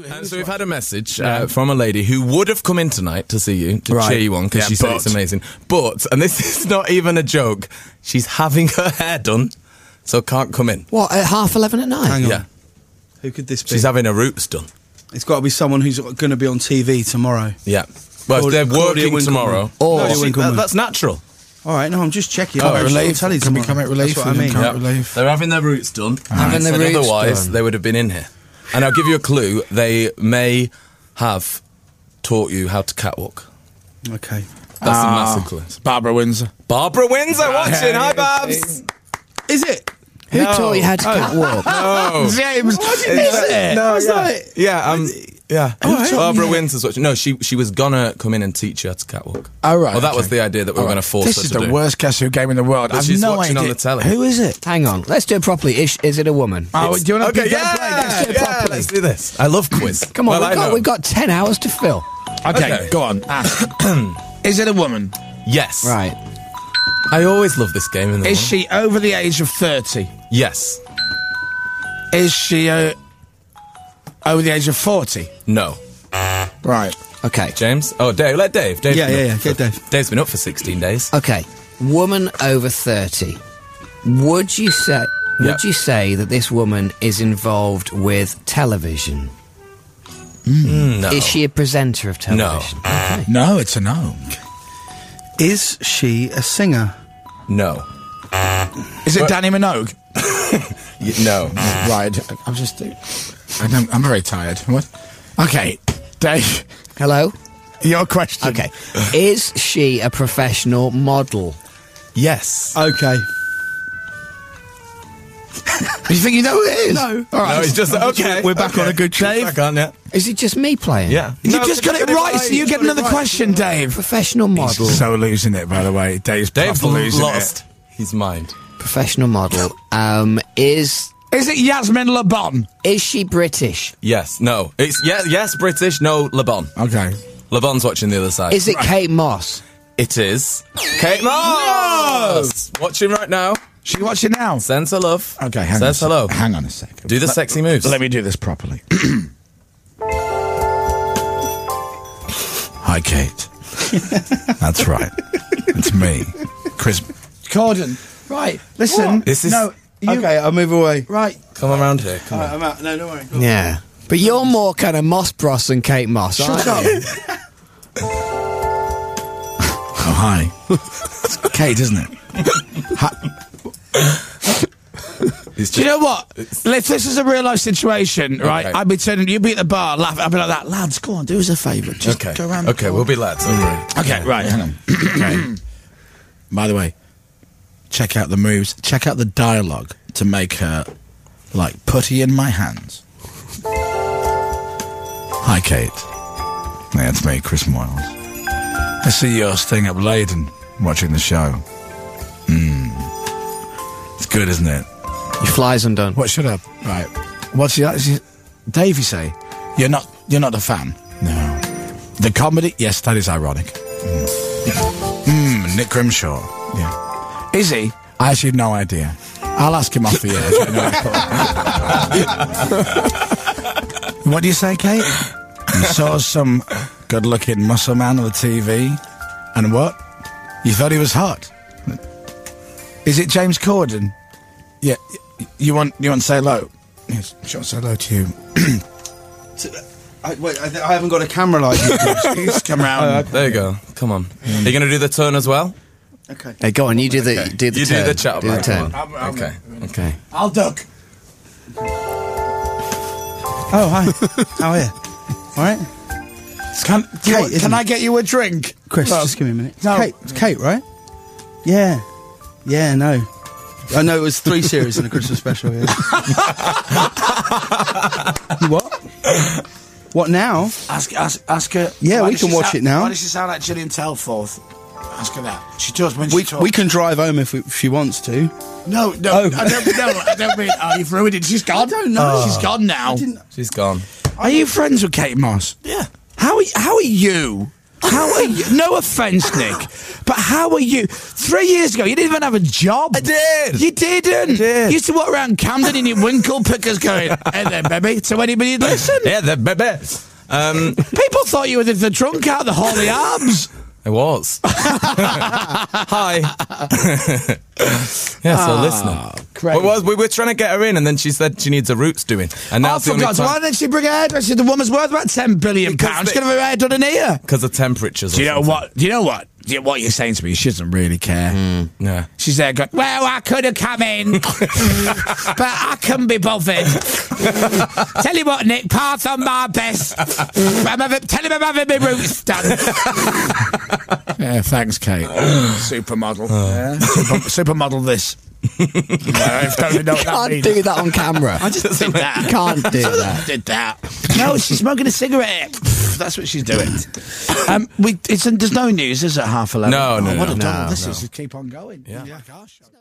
So we've had a message from a lady who would have come in tonight to see you, to cheer you on, because she said it's amazing. But, and this is not even a joke, she's having her hair done, so can't come in. What, at 11:30 at night? Hang on. Yeah. Who could this be? She's having her roots done. It's got to be someone who's going to be on TV tomorrow. Yeah. Well, if they're Claudia working tomorrow. Or That's natural. All right, no, I'm just checking. Comic relief. Can Can we comic relief? That's what I mean. Comic relief. They're having their roots done. Having their roots otherwise, done. they would have been in here. And I'll give you a clue. They may have taught you how to catwalk. Okay. That's a massive clue. Barbara Windsor. Barbara Windsor watching. Hi, Babs. Is it? Who taught you how to catwalk? No. James. Is it? No, Was that? Yeah. right. Barbara Windsor's watching. No, she was gonna come in and teach you how to catwalk. Oh, right. Well, that was the idea that we were going to force This her is to the do. worst Guess Who game in the world. I've she's no watching idea. on the telly. Who is it? Hang on, let's do it properly. Is it a woman? Oh, do you want to Okay, Let's do it properly. let's do this. I love quiz. Come on, Well, we've got 10 hours to fill. Okay, go on. Ask. Is it a woman? Yes. Right. I always love this game in the Is morning. she over the age of 30? Yes. Is she over the age of 40? No. Right. Okay. James? Oh, Dave. Let Dave. Dave's Yeah, been yeah, up yeah. for- Get Dave. Dave's been up for 16 days. Okay. Woman over 30. Would you say that this woman is involved with television? No. Is she a presenter of television? Okay. No, it's a no. Is she a singer? No. Is it Danny Minogue? No. Right. I'm just. I'm very tired. What? Okay, Dave. Hello? Your question. Okay. Is she a professional model? Yes. Okay. You think you know who it is? No. All right. No, it's just okay. We're back on a good track. Back on, yeah. Is it just me playing? Yeah. You No, just got it right, so you get another question, Dave. Professional model. So losing it, by the way. Dave's Dave's proper losing lost his mind. Professional model. Is it. Is it Yasmin Le Bon? she British? Yes. No. It's yes, British. No, Le Bon. Okay. Le Bon's watching the other side. Is it Kate Moss? It is Kate Moss. Watching right now. She watching now? Sends her love. Okay, hang Says on. hello. Hang on a second. Do the sexy moves. Let me do this properly. Hi, Kate. That's right. It's me, Chris Corden. Right. Listen. This is Okay, I'll move away. Right. Come around here. Come on. I'm out. No, don't worry. Go on. Yeah. But you're more kind of Moss Bros than Kate Moss, aren't you? Oh, hi. It's Kate, isn't it? Do you know what? If this is a real life situation, right? Okay. I'd be turning, you'd be at the bar, laughing. I'd be like that. Lads, go on, do us a favour. Just Okay. go around. the Okay, corner." we'll be lads. Don't worry. Okay, right, hang on. Okay. By the way, check out the moves, check out the dialogue to make her, like, putty in my hands. Hi, Kate. Yeah, it's me, Chris Moyles. I see you're staying up late and watching the show. It's good, isn't it? Your fly's undone. What, shut up. Right. What's Dave, you say? You're not a fan? No. The comedy? Yes, that is ironic. Nick Grimshaw. Yeah. Is he? I actually have no idea. I'll ask him off the air. What do you say, Kate? You saw some good-looking muscle man on the TV, and what? You thought he was hot? Is it James Corden? Yeah. You want to say hello? Yes. She wants to say hello to you. I haven't got a camera like you. Please come round. There you go. Come on. Are you going to do the turn as well? Okay. Hey, go on, you do the Okay. do the You turn. do the chat. Do the Right, turn. come on. Okay. Okay. I'll duck. Oh, hi. How are you? All right. Can I get you a drink? Chris, Well, just give me a minute. no. It's Kate, right? Yeah. Yeah, no. I know it was 3 series in a Christmas special. Yeah. You what? What now? Ask her. Yeah, why we does can she watch sound- it now. Why does she sound like Gillian Telforth? Ask her that. She does when We she talks. can drive home if she wants to. No, Oh. I don't mean. Oh, you've ruined it. She's gone. I don't know. She's gone now. She's gone. Are you friends with Kate Moss? Yeah. How are you? How are you? No offence, Nick, but how are you? 3 years ago, you didn't even have a job. I did. You didn't. I did. You used to walk around Camden in your winkle pickers going, "Hey there, baby," to anybody who'd listen. Yeah, the baby. People thought you were the drunk out of the Holy Arms. I was. Hi. Yeah, so listener. We were trying to get her in, and then she said she needs her roots doing. And now for God's sake, why didn't she bring her hairdresser? The woman's worth about £10 billion. She could have her hair done in here. Because of temperatures. Do you know what? What you're saying to me, she doesn't really care. Yeah. She's there going, well, I could have come in, but I couldn't be bothered. Tell you what, Nick, pass on my best. Tell him I'm having my roots done. Yeah, thanks, Kate. Supermodel. Yeah. Supermodel this. I don't know what that means. Can't do that on camera. I just did that. Can't do that. Did that. No, she's smoking a cigarette. That's what she's doing. There's no news, is it? 11:30. No. What a double this is. Just keep on going. Yeah. Gosh.